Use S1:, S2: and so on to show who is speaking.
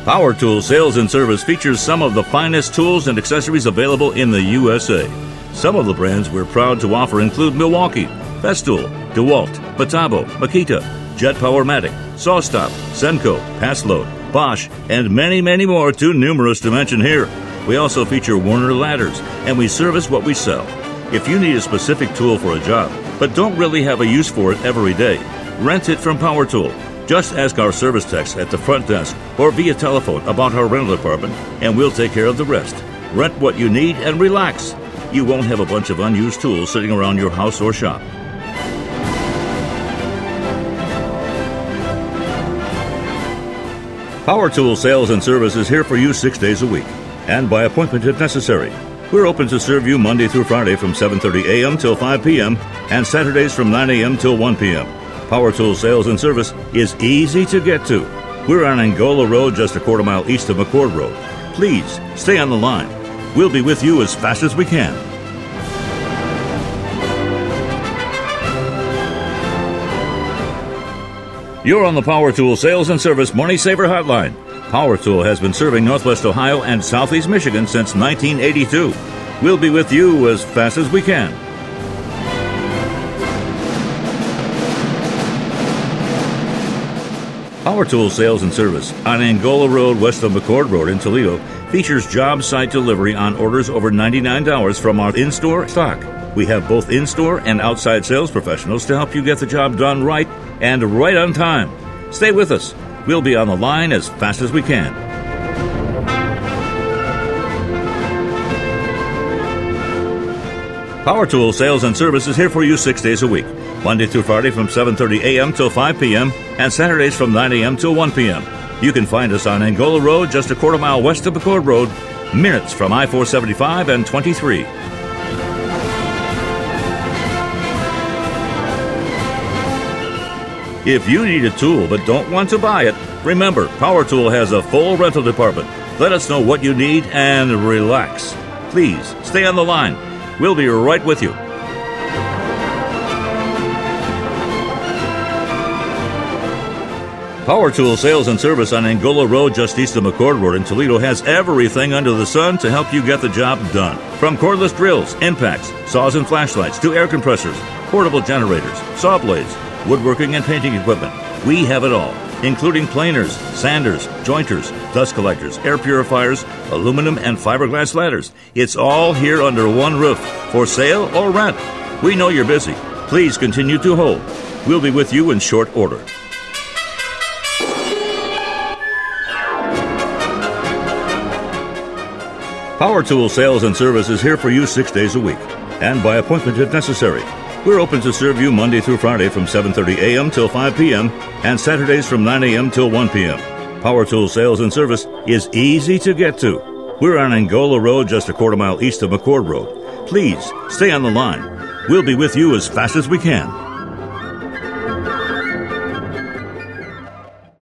S1: Power Tool Sales and Service features some of the finest tools and accessories available in the USA. Some of the brands we're proud to offer include Milwaukee, Festool, DeWalt, Metabo, Makita, Jet Powermatic, SawStop, Senko, Passload, Bosch, and many, many more, too numerous to mention here. We also feature Werner ladders, and we service what we sell. If you need a specific tool for a job, but don't really have a use for it every day, rent it from Power Tool. Just ask our service techs at the front desk or via telephone about our rental department, and we'll take care of the rest. Rent what you need and relax. You won't have a bunch of unused tools sitting around your house or shop. Power Tool Sales and Service is here for you 6 days a week, and by appointment if necessary. We're open to serve you Monday through Friday from 7:30 a.m. till 5 p.m. and Saturdays from 9 a.m. till 1 p.m. Power Tool Sales and Service is easy to get to. We're on Angola Road, just a quarter mile east of McCord Road. Please stay on the line. We'll be with you as fast as we can. You're on the Power Tool Sales and Service Money Saver Hotline. Power Tool has been serving Northwest Ohio and Southeast Michigan since 1982. We'll be with you as fast as we can. Power Tool Sales and Service on Angola Road west of McCord Road in Toledo features job site delivery on orders over $99 from our in-store stock. We have both in-store and outside sales professionals to help you get the job done right and right on time. Stay with us. We'll be on the line as fast as we can. Power Tool Sales and Service is here for you 6 days a week, Monday through Friday from 7:30 a.m. till 5 p.m. and Saturdays from 9 a.m. till 1 p.m. You can find us on Angola Road, just a quarter mile west of McCord Road, minutes from I-475 and 23. If you need a tool but don't want to buy it, remember, Power Tool has a full rental department. Let us know what you need and relax. Please stay on the line. We'll be right with you. Power Tool Sales and Service on Angola Road, just east of McCord Road in Toledo, has everything under the sun to help you get the job done. From cordless drills, impacts, saws and flashlights, to air compressors, portable generators, saw blades, woodworking and painting equipment. We have it all, including planers, sanders, jointers, dust collectors, air purifiers, aluminum and fiberglass ladders. It's all here under one roof, for sale or rent. We know you're busy. Please continue to hold. We'll be with you in short order. Power Tool Sales and Service is here for you 6 days a week, and by appointment if necessary. We're open to serve you Monday through Friday from 7:30 a.m. till 5 p.m. and Saturdays from 9 a.m. till 1 p.m. Power Tool Sales and Service is easy to get to. We're on Angola Road, just a quarter mile east of McCord Road. Please stay on the line. We'll be with you as fast as we can.